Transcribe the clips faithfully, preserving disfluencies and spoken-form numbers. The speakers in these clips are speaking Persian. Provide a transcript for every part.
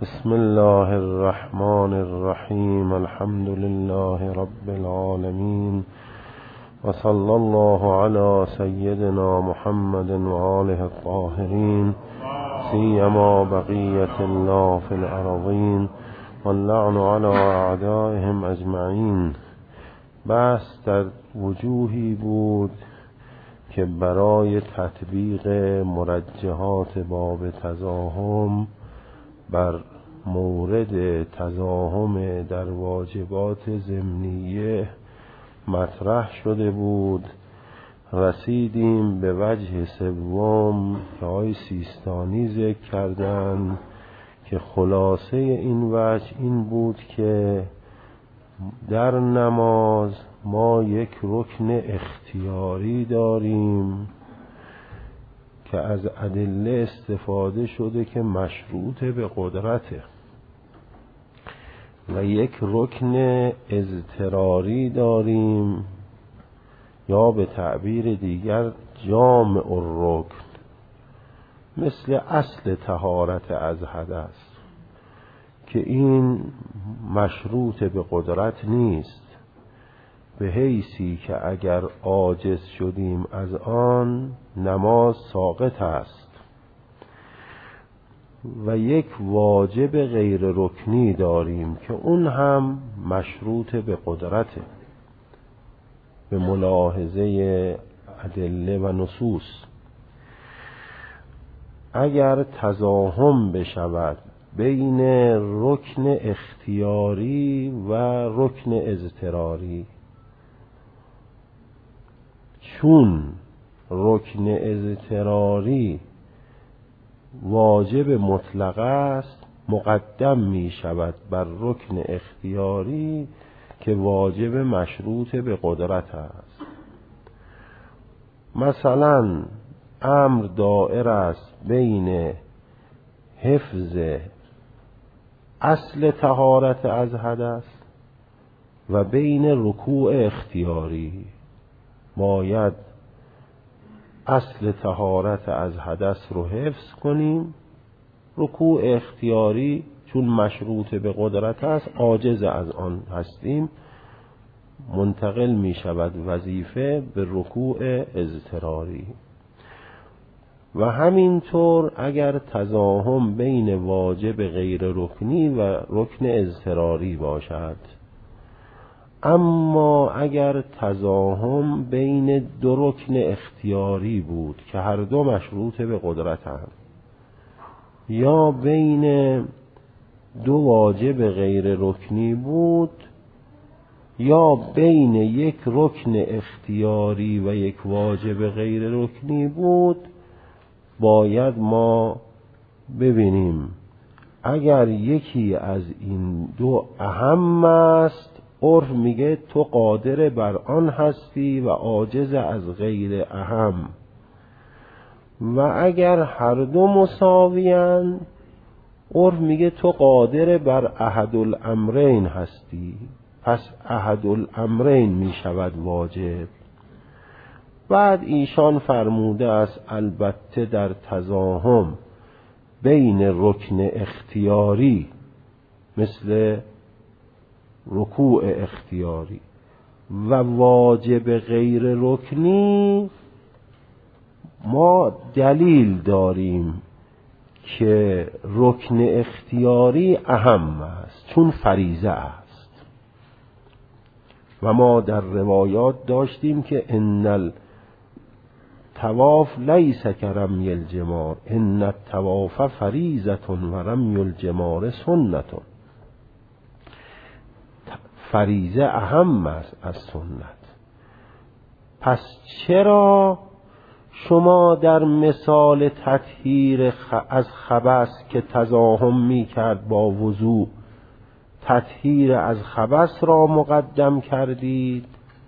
بسم الله الرحمن الرحیم. الحمد لله رب العالمین و صلی الله علی سیدنا محمد و آله الطاهرین سیما بقیة الله فی الارضین واللعن علی اعدائهم اجمعین. بحث در وجوهی بود که برای تطبیق مرجحات باب تزاحم بر مورد تزاحم در واجبات ضمنیه مطرح شده بود. رسیدیم به وجه سوم که آقای سیستانی ذکر کردند که خلاصه این وجه این بود که در نماز ما یک رکن اختیاری داریم که از ادله استفاده شده که مشروط به قدرته، و یک رکن اضطراری داریم یا به تعبیر دیگر جامع الرکن، مثل اصل طهارت از حدث که این مشروط به قدرت نیست، به حیثی که اگر عاجز شدیم از آن نماز ساقط است. و یک واجب غیر رکنی داریم که اون هم مشروط به قدرته به ملاحظه ادله و نصوص. اگر تزاحم بشود بین رکن اختیاری و رکن اضطراری، چون رکن اضطراری واجب مطلق است مقدم می شود بر رکن اختیاری که واجب مشروط به قدرت است. مثلا امر دائر است بین حفظ اصل طهارت از حدث و بین رکوع اختیاری. باید اصل طهارت از حدث رو حفظ کنیم، رکوع اختیاری چون مشروط به قدرت است عاجز از آن هستیم، منتقل می شود وظیفه به رکوع اضطراری. و همینطور اگر تزاحم بین واجب غیر رکنی و رکن اضطراری باشد. اما اگر تزاحم بین دو رکن اختیاری بود که هر دو مشروط به قدرتند، یا بین دو واجب غیر رکنی بود، یا بین یک رکن اختیاری و یک واجب غیر رکنی بود، باید ما ببینیم اگر یکی از این دو اهم است، عرف میگه تو قادر بر آن هستی و عاجز از غیر اهم. و اگر هر دو مساویان، عرف میگه تو قادر بر احد الامرین هستی، پس احد الامرین میشود واجب. بعد ایشان فرموده است البته در تزاحم بین رکن اختیاری مثل رکوع اختیاری و واجب غیر رکنی ما دلیل داریم که رکن اختیاری اهم است چون فریضه است. و ما در روایات داشتیم که ان الطواف لیس کرمی الجمار ان الطواف فریضة و رمی الجمار سنة. فریضه اهم است از سنت. پس چرا شما در مثال تطهیر خ... از خبث که تزاحم می کرد با وضوء، تطهیر از خبث را مقدم کردید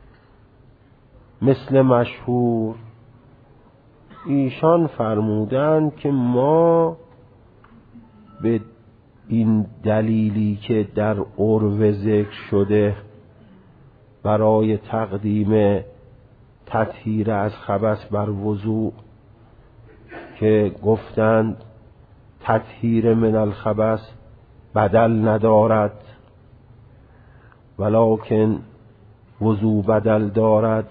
مثل مشهور؟ ایشان فرمودند که ما به این دلیلی که در عرو ذکر شده برای تقدیم تطهیر از خبث بر وضوء که گفتند تطهیر من الخبث بدل ندارد، ولکن وضو بدل دارد.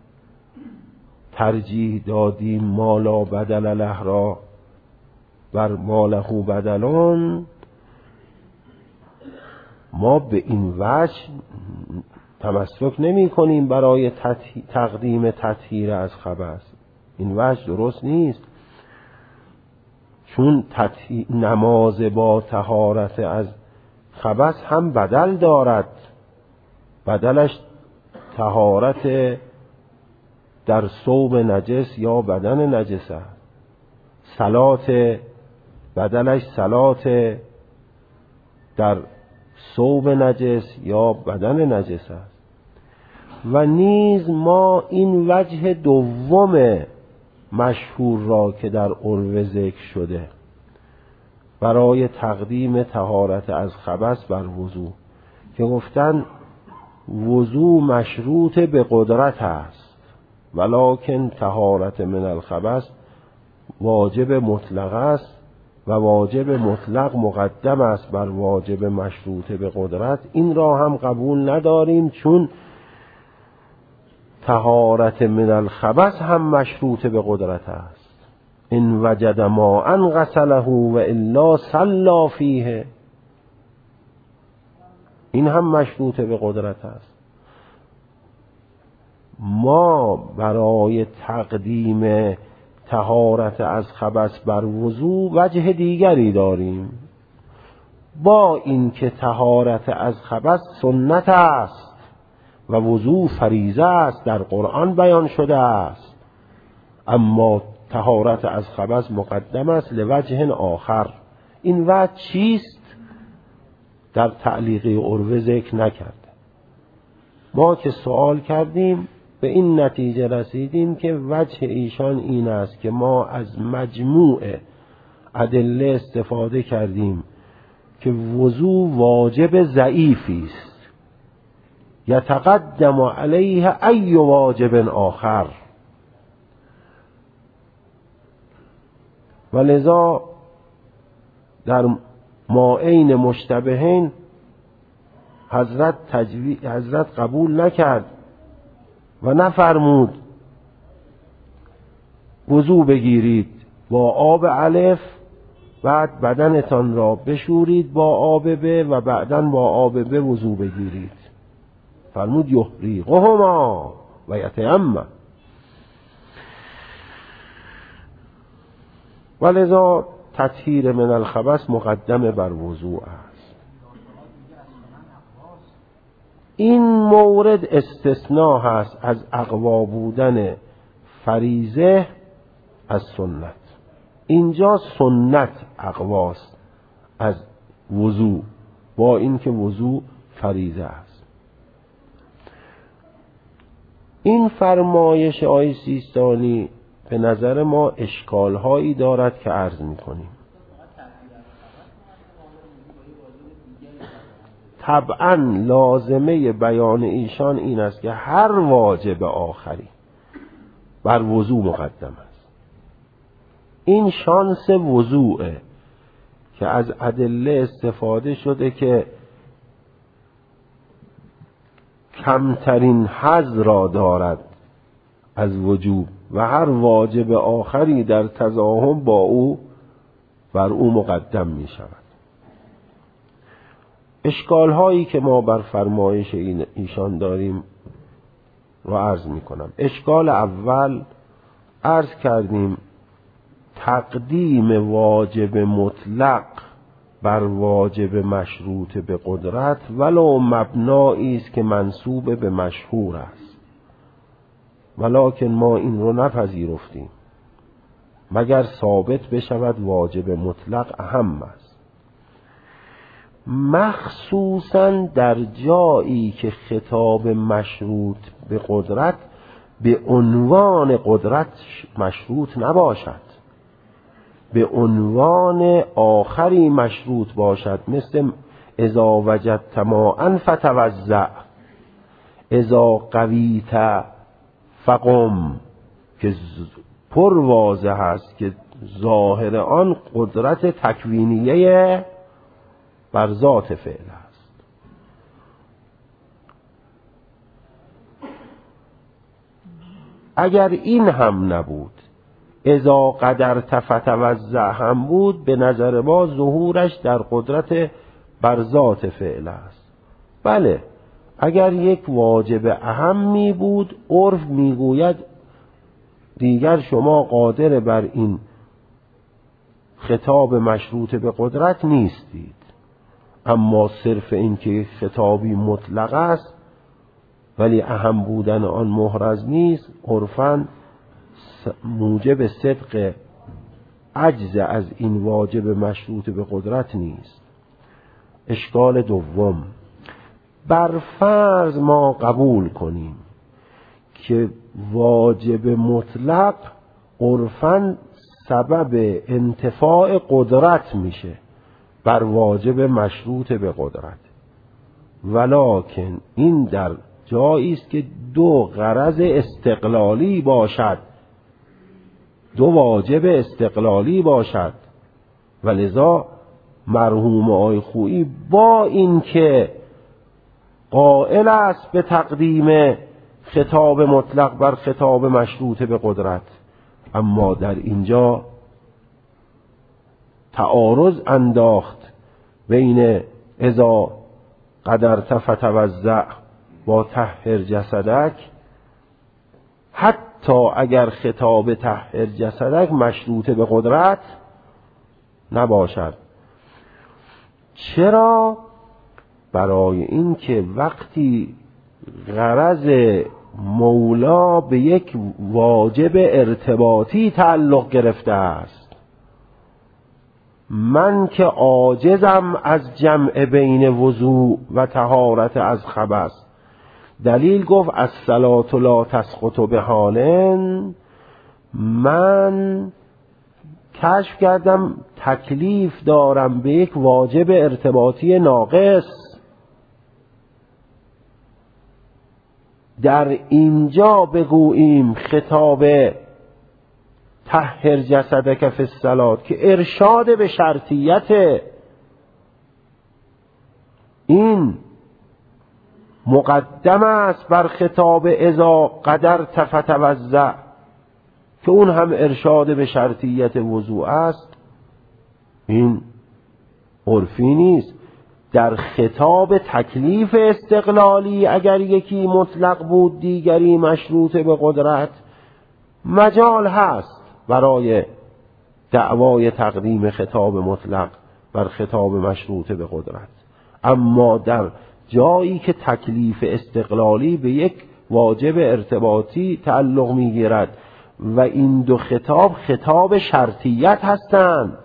ترجیح دادیم ما لا بدل له را بر ما له بدلان. ما به این وجه تمسک نمی کنیم برای تقدیم تطهیر از خبث. این وجه درست نیست، چون نماز با طهارت از خبث هم بدل دارد. بدلش طهارت در ثوب نجس یا بدن نجس است. صلات بدلش صلات در ثوب نجس یا بدن نجس است. و نیز ما این وجه دوم مشهور را که در عرو ذکر شده برای تقدیم طهارت از خبث بر وضو، که گفتن وضو مشروط به قدرت است، ولکن طهارت من الخبث واجب مطلق است و واجب مطلق مقدم است بر واجب مشروط به قدرت. این را هم قبول نداریم، چون طهارت من الخبث هم مشروط به قدرت است. ان وجد ماء غسله و الا صلی فیه، این هم مشروط به قدرت است. ما برای تقدیم طهارت از خبث بر وضو وجه دیگری داریم، با اینکه طهارت از خبث سنت است و وضو فریضه است، در قرآن بیان شده است، اما طهارت از خبث مقدم است لوجه آخر. این وجه چیست؟ در تعلیقی عروه ذکر نکرده. ما که سوال کردیم به این نتیجه رسیدیم که وجه ایشان این است که ما از مجموع ادله استفاده کردیم که وضو واجب ضعیفی است، یتقدم علیه ای واجب آخر، و لذا در ماعین مشتبهین حضرت تجوید حضرت قبول نکرد و نفرمود وضو بگیرید با آب الف، بعد بدنتان را بشورید با آب ب و بعداً با آب ب وضو بگیرید. فرمود یحریقهما و یتیمم. ولذا تطهیر من الخبث مقدم بر وضوء است. این مورد استثناء هست از اقوا بودن فریضه از سنت. اینجا سنت اقواست از وضوء، با اینکه وضوء فریضه است. این فرمایش آیه سیستانی به نظر ما اشکال‌هایی دارد که عرض می‌کنیم. طبعاً لازمه بیان ایشان این است که هر واجب آخری بر وضو مقدم است. این شانس وضوعه که از ادله استفاده شده که کمترین حظ را دارد از وجوب و هر واجب آخری در تزاحم با او بر او مقدم می شود. اشکال هایی که ما بر فرمایش این ایشان داریم را عرض می کنم. اشکال اول عرض کردیم تقدیم واجب مطلق بر واجب مشروط به قدرت ولو مبنایی است که منسوب به مشهور است، ولکن ما این رو نپذیرفتیم مگر ثابت بشود واجب مطلق اهم است، مخصوصا در جایی که خطاب مشروط به قدرت به عنوان قدرت مشروط نباشد، به عنوان آخری مشروط باشد، مثل اذا وجدت ماء فتوضأ، اذا قویت فقم، که پر واضح است که ظاهر آن قدرت تکوینیه بر ذات فعل است. اگر این هم نبود، اذا قدرت فتوزع هم بود، به نظر ما ظهورش در قدرت بر ذات فعل است. بله، اگر یک واجب اهم می بود، عرف می گوید دیگر شما قادر بر این خطاب مشروط به قدرت نیستید. اما صرف این که یک خطابی مطلق است ولی اهم بودن آن محرز نیست، عرفاً موجب صدق عجز از این واجب مشروط به قدرت نیست. اشکال دوم، بر فرض ما قبول کنیم که واجب مطلق عرفاً سبب انتفاع قدرت میشه بر واجب مشروط به قدرت، ولکن این در جایی است که دو غرض استقلالی باشد، دو واجب استقلالی باشد، ولذا مرحوم آقای خویی با اینکه قائل است به تقدیم خطاب مطلق بر خطاب مشروط به قدرت، اما در اینجا تعارض انداخت بین اذا قدرت فتوزع با طهر جسدک، حتی اگر خطاب طهر جسدک مشروط به قدرت نباشد. چرا؟ برای این که وقتی غرض مولا به یک واجب ارتباطی تعلق گرفته است، من که عاجزم از جمع بین وضوء و طهارت از خبث، دلیل گفت الصلاة لا تسقط بحال، من کشف کردم تکلیف دارم به یک واجب ارتباطی ناقص. در اینجا بگوییم خطاب طهر جسدک فی الصلاة که ارشاد به شرطیت، این مقدم است بر خطاب اذا قدرت فتوزع که اون هم ارشاد به شرطیت وضوء است. این عرفی نیست. در خطاب تکلیف استقلالی اگر یکی مطلق بود دیگری مشروط به قدرت، مجال هست برای دعوای تقدیم خطاب مطلق بر خطاب مشروط به قدرت، اما در جایی که تکلیف استقلالی به یک واجب ارتباطی تعلق می‌گیرد و این دو خطاب خطاب شرطیت هستند،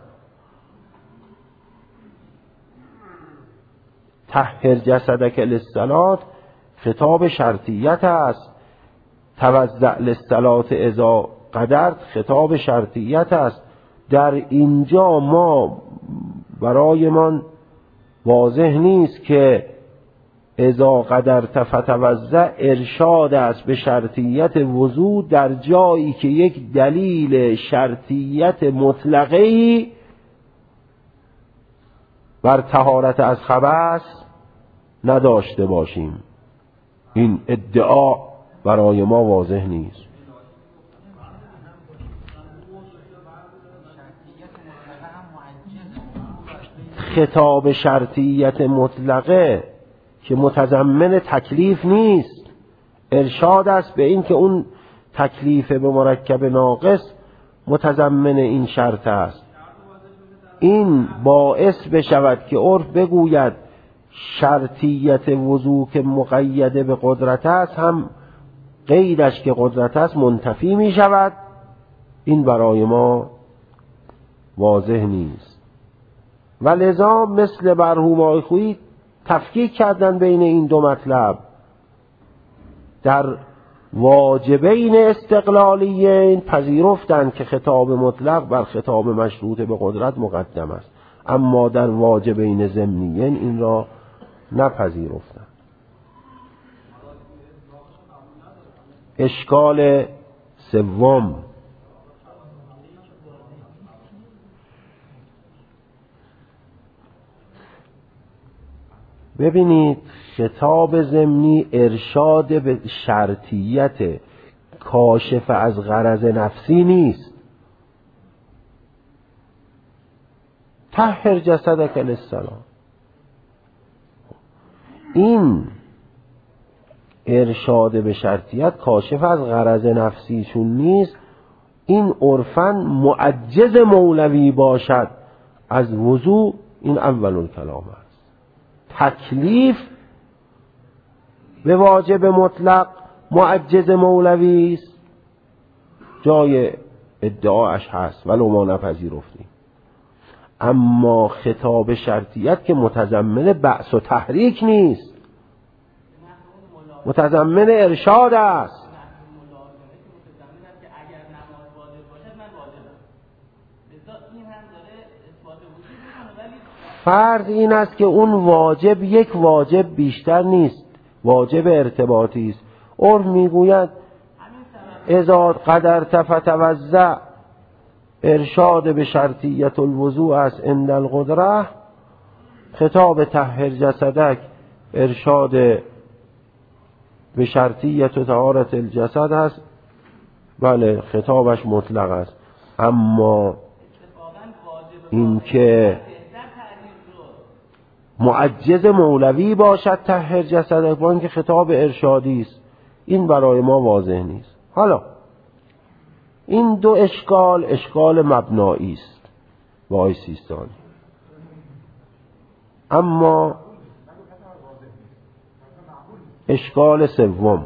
طهر جسدک للصلاة خطاب شرطیت است، توضع للصلاة اذا قدرت خطاب شرطیت است. در اینجا ما برایمان واضح نیست که اذا قدرت فتوزع ارشاد است به شرطیت وضوء در جایی که یک دلیل شرطیت مطلقی بر طهارت از خبث نداشته باشیم. این ادعا برای ما واضح نیست. خطاب شرطیت مطلقه که متضمن تکلیف نیست، ارشاد است به این که اون تکلیف به مرکب ناقص متضمن این شرط است. این باعث بشود که عرف بگوید شرطیت وضوء که مقیده به قدرت است هم قیدش که قدرت است منتفی می شود. این برای ما واضح نیست و لذا مثل مرحوم آقای خویی تفکیک کردن بین این دو مطلب. در واجبین استقلالیین پذیرفتند که خطاب مطلق بر خطاب مشروط به قدرت مقدم است، اما در واجبین ضمنیین این را نپذیرفتند. اشکال سوم، ببینید خطاب ضمنی ارشاد به شرطیت کاشف از غرض نفسی نیست. طهر جسدک للصلاة، این ارشاد به شرطیت کاشف از غرض نفسی چون نیست، این عرفاً معجز مولوی باشد از وضوء، این اول الکلام است. تکلیف به واجب مطلق معجز مولوی است، جای ادعاش هست ولو ما نپذیرفتیم. اما خطاب شرطیت که متضمن بعث و تحریک نیست، متضمن ارشاد است. فرض این است که اون واجب یک واجب بیشتر نیست، واجب ارتباطی است. عرف میگوید اذا قدرت فتوضأ، ارشاد به شرطیت الوضوء است عند القدره. خطاب طهر جسدک ارشاد به شرطیت و طهارت الجسد است، بله خطابش مطلق است. اما این که معجز مولوی باشد طهر جسدک، با اینکه خطاب ارشادی است، این برای ما واضح نیست. حالا این دو اشکال اشکال مبنایی است با آقای سیستانی. اما اشکال سوم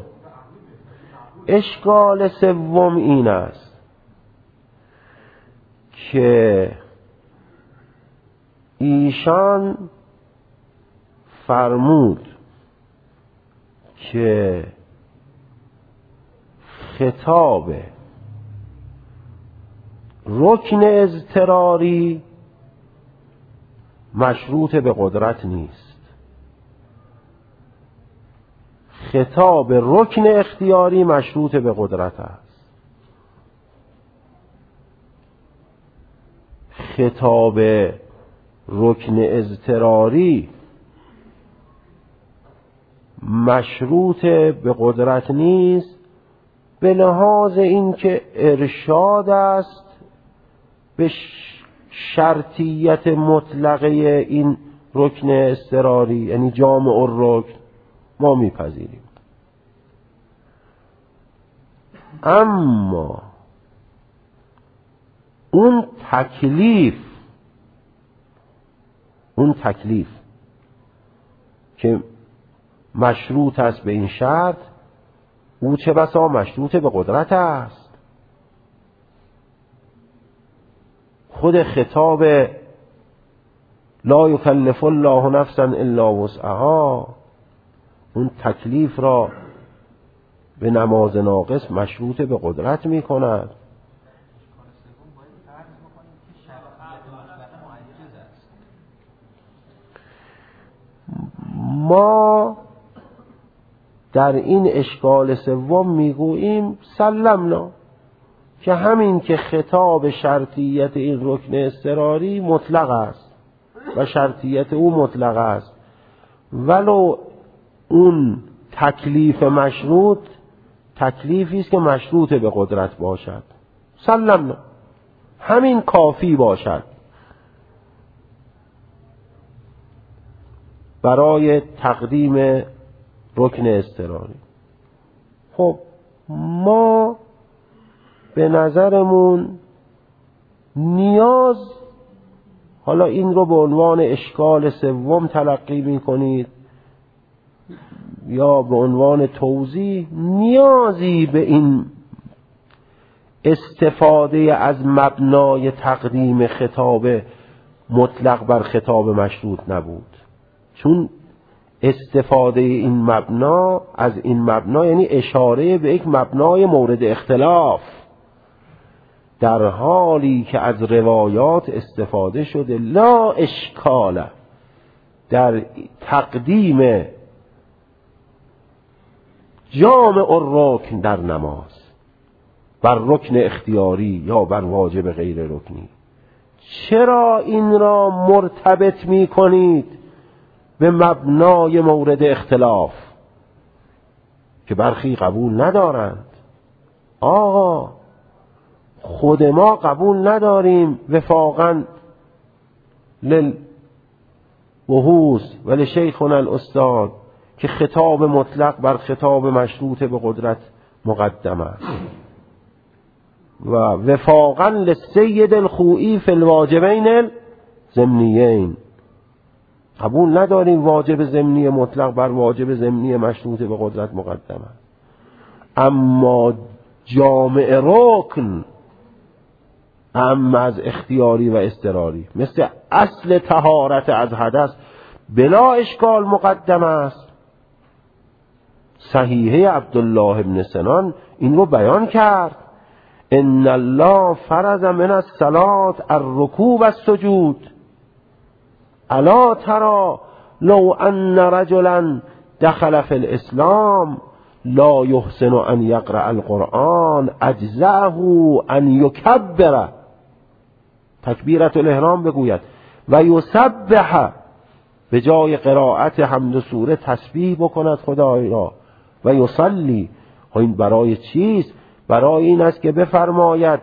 اشکال سوم این است که ایشان فرمود که خطاب رکن اضطراری مشروط به قدرت نیست، خطاب رکن اختیاری مشروط به قدرت است. خطاب رکن اضطراری مشروط به قدرت نیست به لحاظ اینکه ارشاد است به شرطیت مطلقه این رکن اضطراری، یعنی جامع الرکن، ما میپذیریم. اما اون تکلیف اون تکلیف که مشروط است به این شرط، او چه بسا مشروط به قدرت است. خود خطاب لا یکلف الله نفسا الا وسعها، اون تکلیف را به نماز ناقص مشروط به قدرت می کند. ما در این اشکال سوم میگوییم سلمنا که همین که خطاب شرطیت این رکن اضطراری مطلق است و شرطیت او مطلق است، ولو اون تکلیف مشروط تکلیفی است که مشروط به قدرت باشد، سلمنا، همین کافی باشد برای تقدیم رکن اضطراری. خب ما به نظرمون نیاز، حالا این رو به عنوان اشکال سوم تلقی می کنید یا به عنوان توضیح، نیازی به این استفاده از مبنای تقدیم خطاب مطلق بر خطاب مشروط نبود، چون استفاده این مبنا از این مبنا یعنی اشاره به یک مبنای مورد اختلاف، در حالی که از روایات استفاده شده. لا اشکال در تقدیم جامع الرکن در نماز بر رکن اختیاری یا بر واجب غیر رکنی. چرا این را مرتبط می کنید به مبنای مورد اختلاف که برخی قبول ندارند. آقا خود ما قبول نداریم وفاقا للوحوس ولی شیخنا الاستاد که خطاب مطلق بر خطاب مشروط به قدرت مقدم است و وفاقا للسید الخوئی فی الواجبین الضمنیین. قبول نداریم واجب ضمنی مطلق بر واجب ضمنی مشروط به قدرت مقدم است. اما جامع رکن اما از اختیاری و اضطراری مثل اصل طهارت از حدث بلا اشکال مقدم است. صحیحه عبدالله ابن سنان این رو بیان کرد: ان الله فرض من الصلاة الرکوع و السجود الا ترى لو ان رجلا دخل فی الاسلام لا يحسن ان يقرأ القرآن اجزأه ان يكبر تکبیرة الاحرام بگوید و یسبح به جای قرائت حمد و سوره تسبیح بکند خدای را و یصلی. این برای چیست؟ برای این است که بفرماید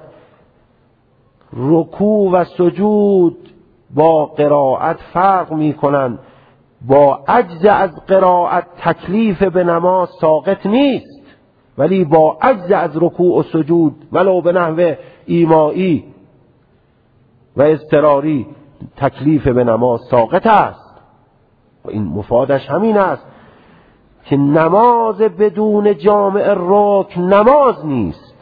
رکوع و سجود با قرائت فرق می کنند. با عجز از قرائت تکلیف به نماز ساقط نیست، ولی با عجز از رکوع و سجود ولو به نحو ایمایی و اضطراری تکلیف به نماز ساقط است. این مفادش همین است که نماز بدون جامع رکن نماز نیست.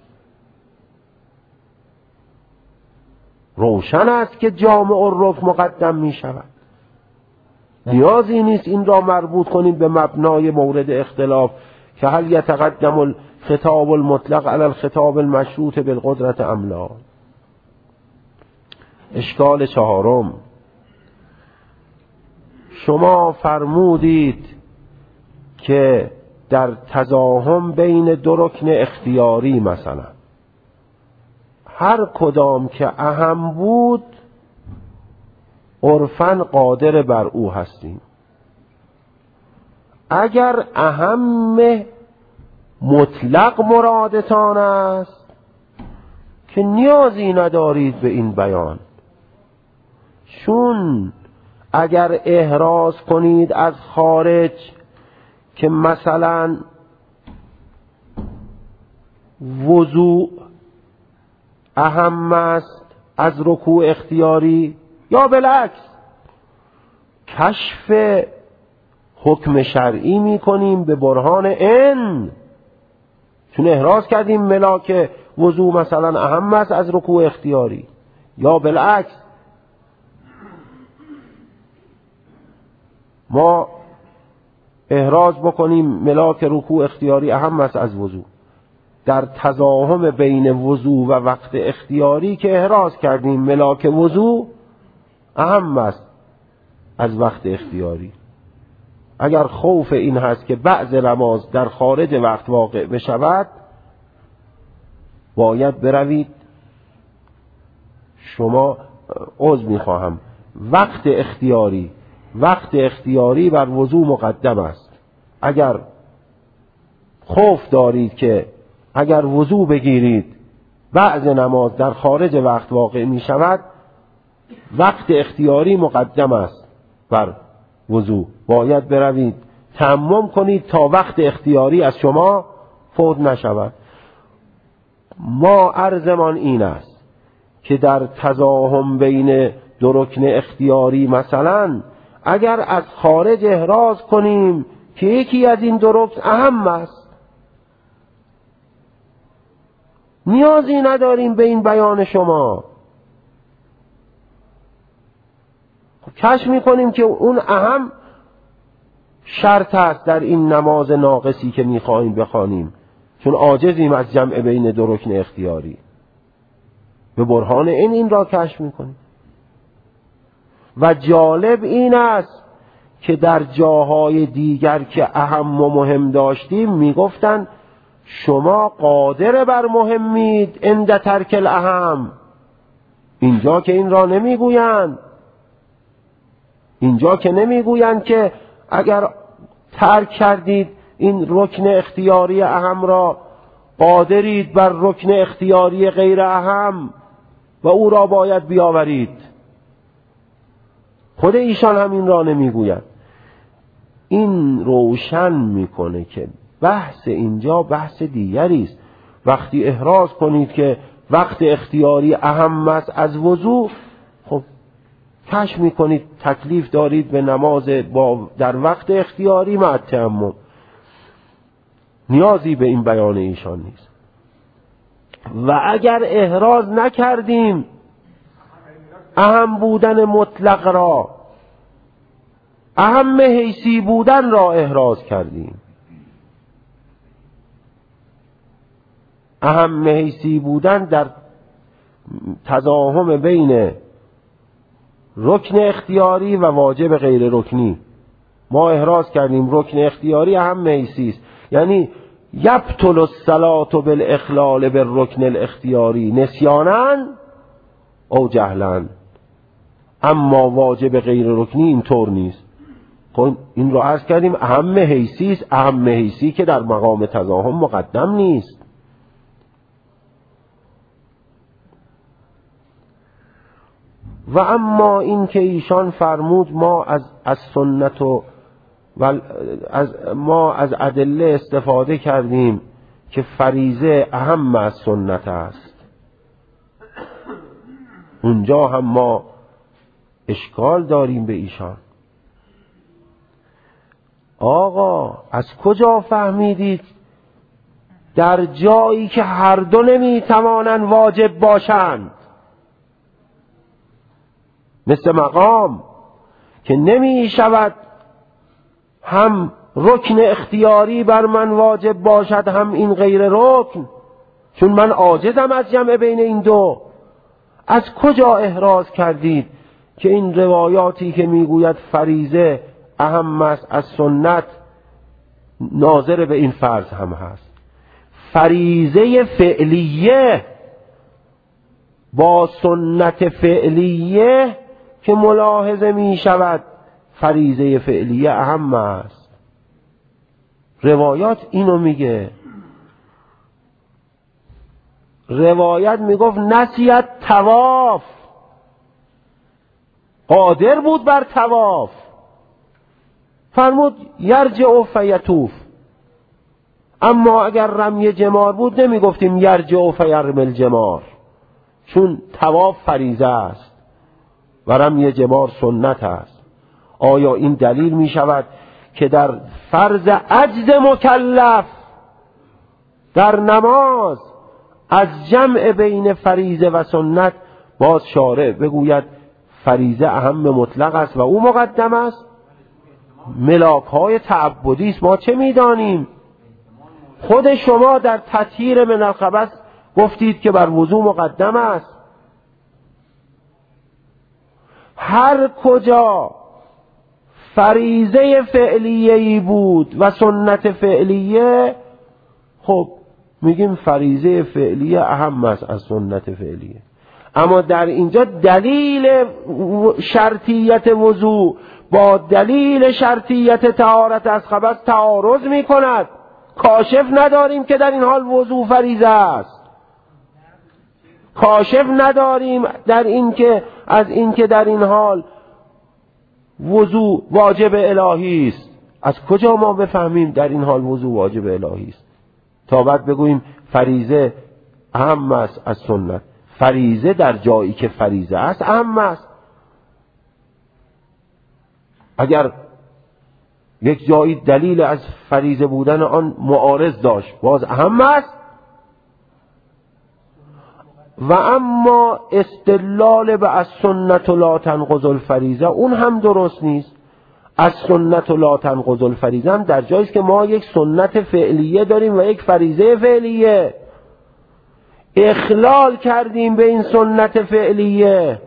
روشن است که جامع الرکن مقدم می شود. نیازی نیست این را مربوط کنیم به مبنای مورد اختلاف که هل یتقدم الخطاب المطلق علی الخطاب المشروط بالقدرت ام لا. اشکال چهارم: شما فرمودید که در تزاحم بین دو رکن اختیاری مثلا هر کدام که اهم بود عرفاً قادر بر او هستیم. اگر اهم مطلق مرادتان است که نیازی ندارید به این بیان، چون اگر احراز کنید از خارج که مثلا وضوء اهم است از رکوع اختیاری یا بالعکس کشف حکم شرعی می کنیم به برهان ان، چون احراز کردیم ملاک وضوء مثلا اهم است از رکوع اختیاری، یا بالعکس ما احراز بکنیم ملاک رکوع اختیاری اهم است از وضوء. در تزاحم بین وضوء و وقت اختیاری که احراز کردیم ملاک وضوء اهم است از وقت اختیاری. اگر خوف این هست که بعض نماز در خارج وقت واقع بشود، باید بروید شما عذر میخواهم وقت اختیاری وقت اختیاری بر وضوء مقدم است. اگر خوف دارید که اگر وضوع بگیرید بعض نماز در خارج وقت واقع می شود، وقت اختیاری مقدم است بر وضوع. باید بروید تمام کنید تا وقت اختیاری از شما فوت نشود. ما عرضمان این است که در تزاحم بین دو رکن اختیاری مثلا اگر از خارج احراز کنیم که یکی از این دو رکن اهم است، نیازی نداریم به این بیان شما. کشف میکنیم که اون اهم شرط است در این نماز ناقصی که میخواهیم بخوانیم، چون عاجزیم از جمع بین دو رکن اختیاری. به برهان این این را کشف میکنیم. و جالب این است که در جاهای دیگر که اهم و مهم داشتیم میگفتن شما قادر بر مهمید عند ترک الاهم. اینجا که این را نمیگویند، اینجا که نمیگویند که اگر ترک کردید این رکن اختیاری اهم را قادرید بر رکن اختیاری غیر اهم و او را باید بیاورید. خود ایشان هم این را نمیگویند. این روشن میکنه که بحث اینجا بحث دیگری است. وقتی احراز کنید که وقت اختیاری اهم است از وضو، خب کشف میکنید تکلیف دارید به نماز با در وقت اختیاری مع تیمم. نیازی به این بیان ایشان نیست. و اگر احراز نکردیم اهم بودن مطلق را، اهم حیثی بودن را احراز کردیم، اهم حیثی بودن در تضاهم بین رکن اختیاری و واجب غیر رکنی، ما احراز کردیم رکن اختیاری اهم حیثی است، یعنی یبطل الصلاة بالاخلال بالرکن الاختیاری نسیانا او جهلا، اما واجب غیر رکنی اینطور نیست. خب این رو عرض کردیم اهم حیثی است، اهم حیثی که در مقام تضاهم مقدم نیست. و اما این که ایشان فرمود ما از از سنت و از ما از ادله استفاده کردیم که فریضه اهم از سنت است، اونجا هم ما اشکال داریم به ایشان. آقا از کجا فهمیدید در جایی که هر دو نمیتوانند واجب باشند، مثل مقام که نمی شود هم رکن اختیاری بر من واجب باشد هم این غیر رکن، چون من عاجزم از جمع بین این دو، از کجا احراز کردید که این روایاتی که میگوید فریضه اهم است از سنت ناظر به این فرض هم هست؟ فریضه فعلیه با سنت فعلیه که ملاحظه می شود فریضه فعلیه اهم است. روایات اینو میگه. روایت میگفت نسیت طواف، قادر بود بر طواف، فرمود یرجع فیطوف. اما اگر رمی جمار بود نمیگفتیم یرجع فیرمل جمار، چون طواف فریضه است و رمی جمار سنت است. آیا این دلیل می شود که در فرض عجز مکلف در نماز از جمع بین فریضه و سنت باز شارع بگوید فریضه اهم مطلق است و او مقدم است؟ ملاک های تعبدی است، ما چه میدانیم؟ خود شما در تطهیر من الخبث گفتید که بر وضو مقدم است. هر کجا فریضه فعلیه‌ای بود و سنت فعلیه، خب میگیم فریضه فعلیه اهم است از سنت فعلیه. اما در اینجا دلیل شرطیت وضو با دلیل شرطیت طهارت از خبث تعارض میکند. کاشف نداریم که در این حال وضو فریضه است، کاشف نداریم در این که از این که در این حال وضو واجب الهی است. از کجا ما بفهمیم در این حال وضو واجب الهی است تا بعد بگوییم فریضه اهم است از سنت؟ فریضه در جایی که فریضه است اهم است. اگر یک جایی دلیل از فریضه بودن آن معارض داشت باز اهم است. و اما استدلال به از سنت لا تنقض الفریضه اون هم درست نیست. از سنت لا تنقض الفریضه هم در جایی است که ما یک سنت فعلیه داریم و یک فریضه فعلیه، اخلال کردیم به این سنت فعلیه،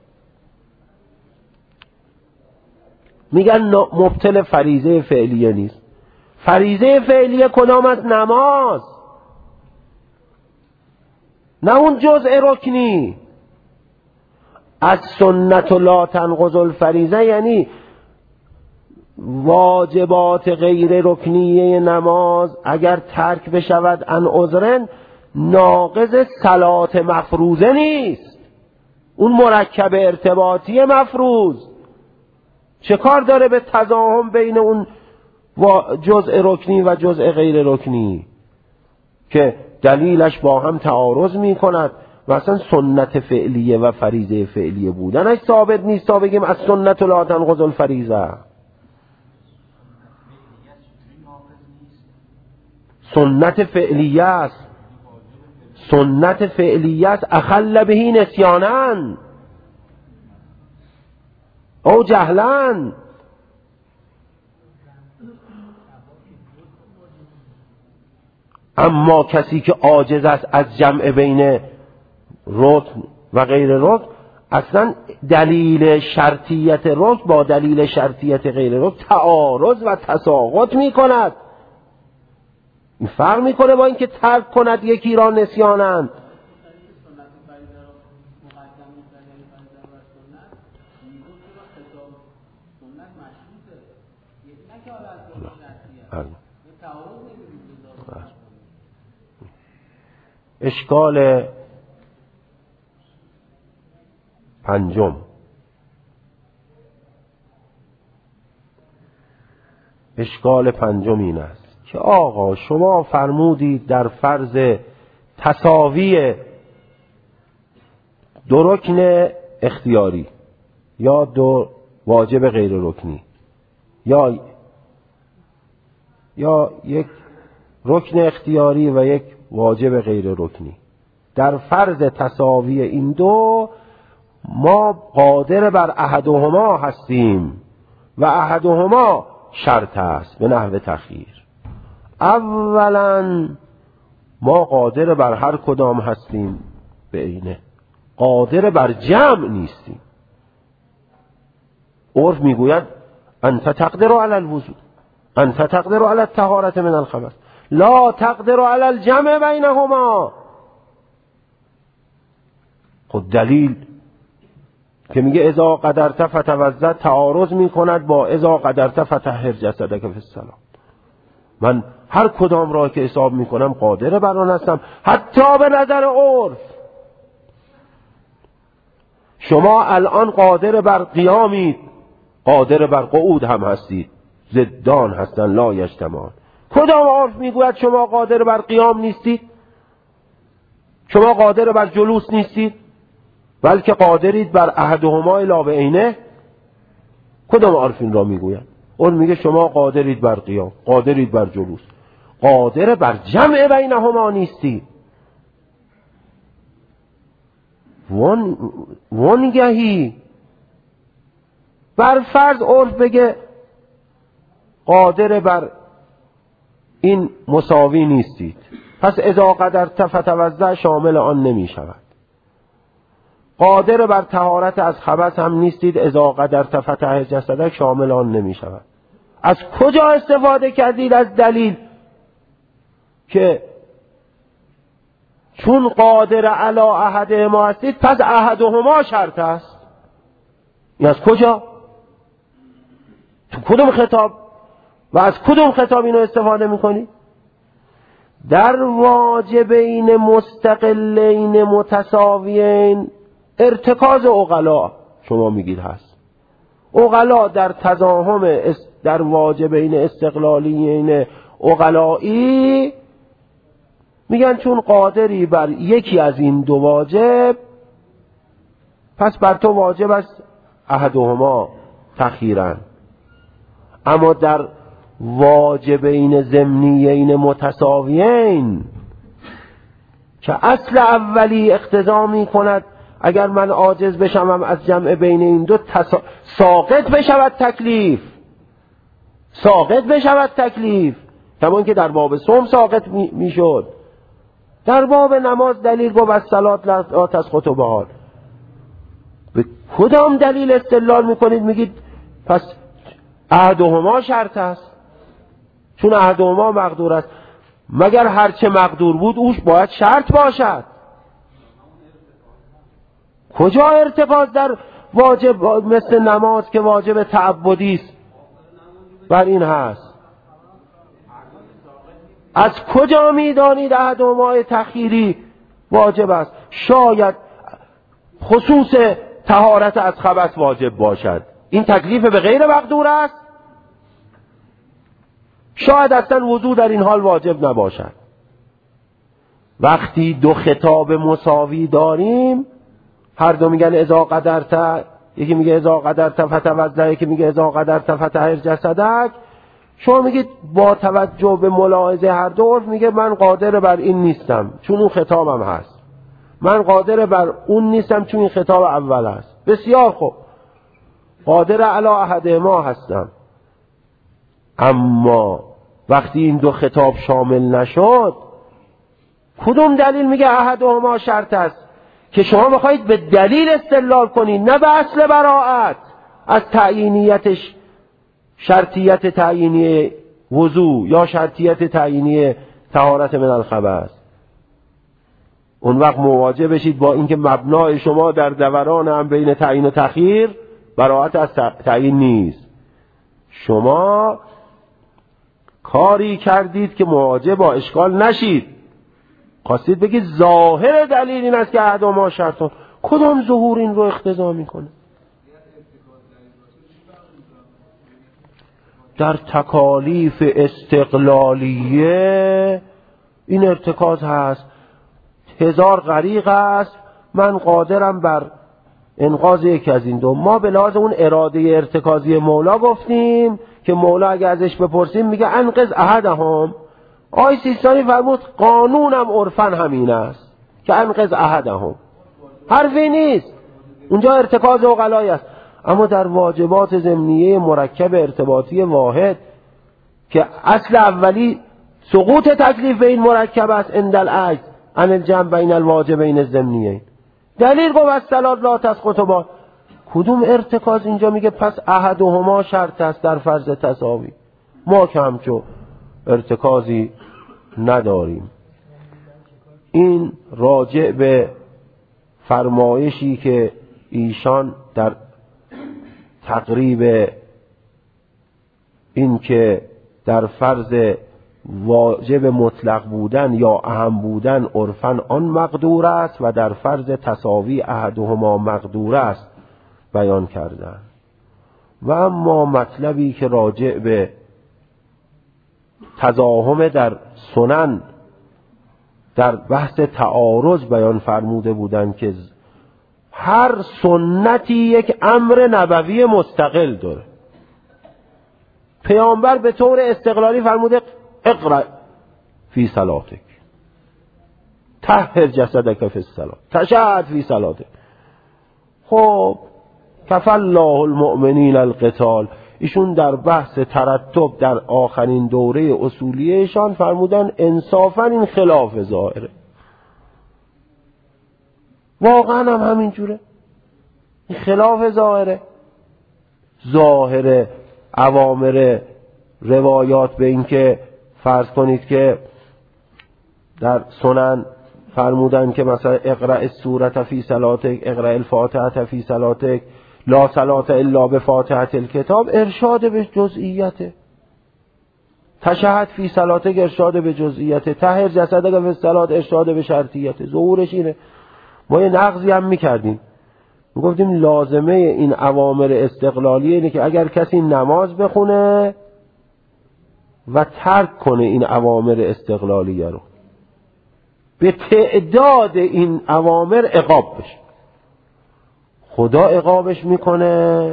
میگن مبطل فریضه فعلیه نیست. فریضه فعلیه کدام است؟ نماز، نه اون جزء رکنی. از سنت لا تنقض الفریضه یعنی واجبات غیر رکنیه نماز اگر ترک بشود عن عذرن ناقض صلات مفروضه نیست. اون مرکب ارتباطی مفروض چه کار داره به تضاهم بین اون جزء رکنی و جزء غیر رکنی که دلیلش با هم تعارض می کند و اصلا سنت فعلیه و فریضه فعلیه بودنش ثابت نیست تا بگیم از سنت لا تنقض الفریضه. سنت فعلیه است، سنت فعلیه است اخل بهی نسیانن او جهلن. اما کسی که عاجز است از جمع بین رکن و غیر رکن اصلا دلیل شرطیت رکن با دلیل شرطیت غیر رکن تعارض و تساقط می کند. این فرق می کنه با اینکه ترک کند یکی را نسیانند. اشکال پنجم اشکال پنجم این است که آقا شما فرمودید در فرض تساوی دو رکن اختیاری یا دو واجب غیر رکنی یا یا یک رکن اختیاری و یک واجب غیر رکنی، در فرض تساوی این دو ما قادر بر احدهما هستیم و احدهما شرط است به نحو تخییر. اولا ما قادر بر هر کدام هستیم به عینه، قادر بر جمع نیستیم. عرف میگوید انت تقدر علی الوضوء، انت تقدر علی الطهارة من الخبث، لا تقدر علی الجمع بینهما. خود دلیل که میگه اذا قدرت فتوضا تعارض میکند با اذا قدرت فطهر جسدک فی الصلاة. من هر کدام را که حساب میکنم قادر بر آن هستم، حتی به نظر عرف. شما الان قادر بر قیامید، قادر بر قعود هم هستید، ضدان هستن لا یجتمعان. کدام عرف میگوید شما قادر بر قیام نیستید؟ شما قادر بر جلوس نیستید بلکه قادرید بر احدهما الا به عینه؟ کدام عرف این را میگوید؟ اون میگه شما قادرید بر قیام، قادرید بر جلوس، قادر بر جمع بینهما نیستید. وان وانگهی بر فرض عرف بگه قادر بر این مساوی نیستید، پس اذا قدرت فتوضا شامل آن نمی شود. قادر بر طهارت از خبث هم نیستید، اذا قدرت فطهر جسدک شامل آن نمی شود. از کجا استفاده کردید از دلیل که چون قادر علی احدهما هستید پس احدهما شرط است؟ این از کجا؟ تو کدوم خطاب و از کدوم خطاب اینو استفاده میکنید؟ در واجبین مستقلین متساویین ارتکاز عقلا شما میگید هست. عقلا در تضاهم در واجبین استقلالیین عقلایی میگن چون قادری بر یکی از این دو واجب پس بر تو واجب است احدهما تخیرن. اما در واجبین ضمنیین متساویین که اصل اولی اقتضا می کند اگر من عاجز بشم از جمع بین این دو تسا... ساقط بشود تکلیف، ساقط بشود تکلیف، کمان که در باب صوم ساقط می... می شد. در باب نماز دلیل گفت از صلات لا تسقط بها. به کدام دلیل استدلال میکنید میگید پس احدهما شرط است؟ چون احدهما مقدور است، مگر هرچه مقدور بود اوش باید شرط باشد؟ کجا ارتکاز در واجب مثل نماز که واجب تعبدی است بر این هست؟ از کجا میدانید احدهما تأخیری واجب است؟ شاید خصوص طهارت از خبث واجب باشد، این تکلیف به غیر مقدور است. شاید اصلا وضو در این حال واجب نباشد. وقتی دو خطاب مساوی داریم، هر دو میگن اذا قدرت، یکی میگه اذا قدرت فتوضا، یکی میگه اذا قدرت فطهر جسدک، شما میگید با توجه به ملاحظه هر دو عرف میگه من قادر بر این نیستم چون اون خطابم هست، من قادر بر اون نیستم چون این خطاب اول هست. بسیار خوب، قادر علی احدهما هستم. اما وقتی این دو خطاب شامل نشد، کدوم دلیل میگه احدهما شرط است؟ که شما بخواید به دلیل استدلال کنید، نه به اصل براءت از تعیینیتش، شرطیت تعیینی وضو یا شرطیت تعیینی طهارت من الخبث. اون وقت مواجه بشید با اینکه مبنای شما در دوران هم بین تعیین و تأخیر براءت از تعیین نیست. شما کاری کردید که مواجه با اشکال نشید. خواستید بگید ظاهر دلیل این است که احدهما شرطان. کدام ظهور این رو اقتضا میکنه؟ در تکالیف استقلالیه این ارتکاز هست. هزار غریق است، من قادرم بر انقاذ یکی از این دو. ما به لحاظ اون اراده ارتکازی مولا گفتیم که مولا اگه ازش بپرسیم میگه انقذ احدهم. آی سیستانی فرمود قانونم عرفن همین است که انقذ احدهم، حرفی نیست، اونجا ارتکاز عقلایی است. اما در واجبات ضمنیه مرکب ارتباطی واحد که اصل اولی سقوط تکلیف به این مرکب است عند العجز عن الجمع بین الواجبین الضمنیین، دلیل قوة الصلاة لا تسقط با. کدوم ارتکاز اینجا میگه پس احدهما شرط است در فرض تساوی؟ ما که همچو ارتکازی نداریم. این راجع به فرمایشی که ایشان در تقریب این که در فرض واجب مطلق بودن یا اهم بودن عرفاً آن مقدور است و در فرض تساوی احدهما مقدور است بیان کردن. و اما مطلبی که راجع به تزاحم در سنن در بحث تعارض بیان فرموده بودند که هر سنتی یک امر نبوی مستقل داره. پیامبر به طور استقلالی فرموده اقرأ فی صلاتک، طهر جسدک فی الصلاة، تشهد فی صلاتک. خب کفى الله المؤمنین القتال، ایشون در بحث ترتب در آخرین دوره اصولیهشان فرمودن انصافا این خلاف ظاهره. واقعا هم همین جوره، این خلاف ظاهره. ظاهر اوامر روایات به این که فرض کنید که در سنن فرمودن که مثلا اقرأ السورة فی صلاتک، اقرأ الفاتحة فی صلاتک، لا صلاة الا بفاتحة الکتاب، ارشاد به جزئیته. تشهد فی صلاتک، ارشاد به جزئیته. طهر جسدک فی الصلاة، ارشاد به شرطیته. ظهورش اینه. ما یه نقضی هم میکردیم، میگفتیم لازمه این اوامر استقلالی اینه که اگر کسی نماز بخونه و ترک کنه این اوامر استقلالیه رو، به تعداد این اوامر عقاب بشه. خدا عقابش میکنه،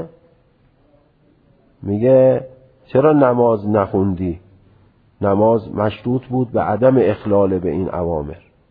میگه چرا نماز نخوندی؟ نماز مشروط بود به عدم اخلال به این اوامر.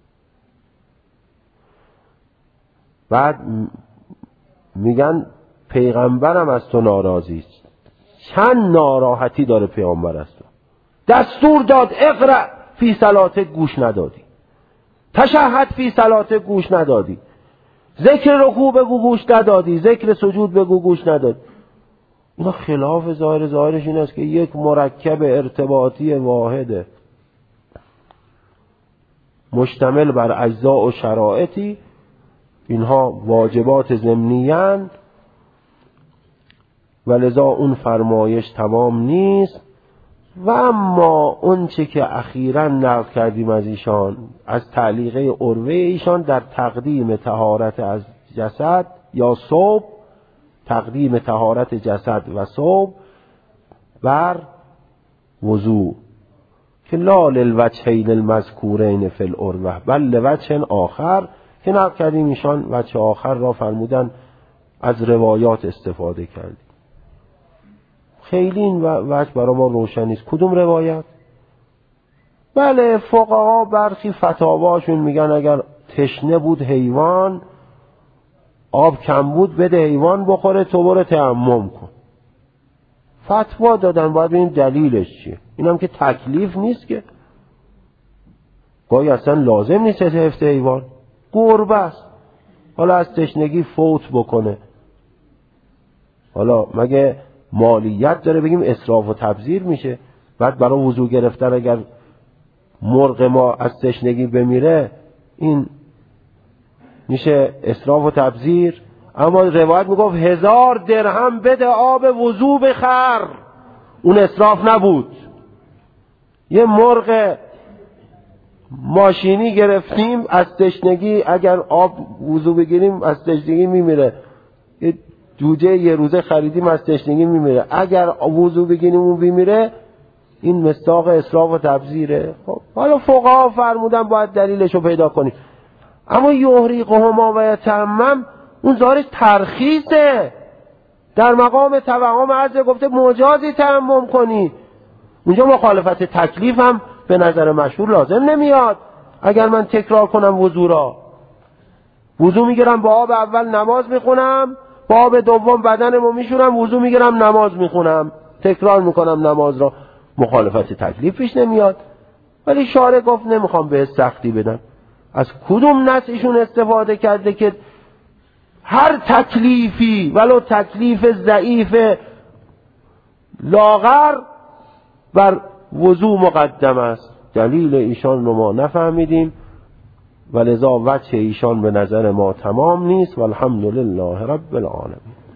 بعد میگن پیغمبرم از تو ناراضی است. چند ناراحتی داره پیغمبر از تو؟ دستور داد اقرأ فی صلاتک، گوش ندادی. تشهد فی صلاتک، گوش ندادی. ذکر رکوع بگو، گوش ندادی. ذکر سجود بگو، گوش ندادی. اینا خلاف ظاهر. ظاهرش این است که یک مرکب ارتباطی واحده مشتمل بر اجزاء و شرایطی اینها واجبات ضمنی‌اند و لذا اون فرمایش تمام نیست. و اما اون چه که اخیراً نقل کردیم از ایشان از تعلیقه عروه ایشان در تقدیم طهارت از جسد یا ثوب، تقدیم طهارت جسد و ثوب بر وضو که لا للوجهین المذکورین فی العروه بل لوجه آخر، که نقل کردیم ایشان وجه آخر را فرمودن از روایات استفاده کردیم. خیلی این وجه برای ما روشن نیست. کدوم روایت؟ بله فقها برخی فتاواشون میگن اگر تشنه بود حیوان، آب کم بود بده حیوان بخوره، تو برو تیمم کن. فتوا دادن، باید ببینیم دلیلش چیه. اینم که تکلیف نیست که، گاهی اصلا لازم نیست حفظ حیوان، گربه است حالا از تشنگی فوت بکنه، حالا مگه مالیت داره بگیم اسراف و تبذیر میشه؟ بعد برای وضو گرفتن اگر مرغ ما از تشنگی بمیره این میشه اسراف و تبذیر؟ اما روایت میگفت هزار درهم بده آب وضو بخر، اون اسراف نبود. یه مرغ ماشینی گرفتیم از تشنگی، اگر آب وضو بگیریم از تشنگی میمیره. یه جوجه یه روزه خریدیم از تشنگی میمیره، اگر وضو بگیریم اون بیمیره، این مصداق اسراف و تبذیره. خب حالا فقها فرمودن باید دلیلشو پیدا کنیم. اما یحرقهما و یتیمم اون ظاهرش ترخیصه، در مقام توهم عرض گفته مجازی تیمم کنی، اونجا مخالفت تکلیف هم به نظر مشهور لازم نمیاد. اگر من تکرار کنم وضو را، وضو میگیرم با آب اول نماز میخونم، با آب دوم بدنمو میشورم، وضو میگیرم نماز میخونم، تکرار میکنم نماز را، مخالفت تکلیف پیش نمیاد. ولی شارع گفت نمیخوام به سختی بدم. از کدوم نص ایشون استفاده کرده که هر تکلیفی ولو تکلیف ضعیف لاغر بر وضو مقدم است؟ دلیل ایشان رو ما نفهمیدیم و لذا وجه ایشان به نظر ما تمام نیست. والحمدلله رب العالمین.